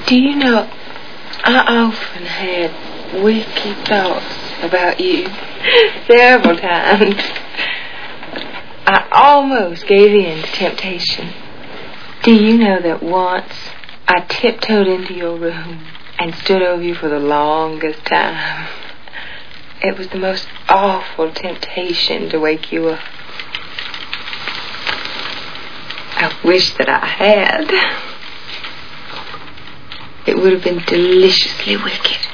Do you know, I often had wicked thoughts about you. Several times. I almost gave in to temptation. Do you know that once I tiptoed into your room and stood over you for the longest time? It was the most awful temptation to wake you up. I wish that I had. It would have been deliciously wicked.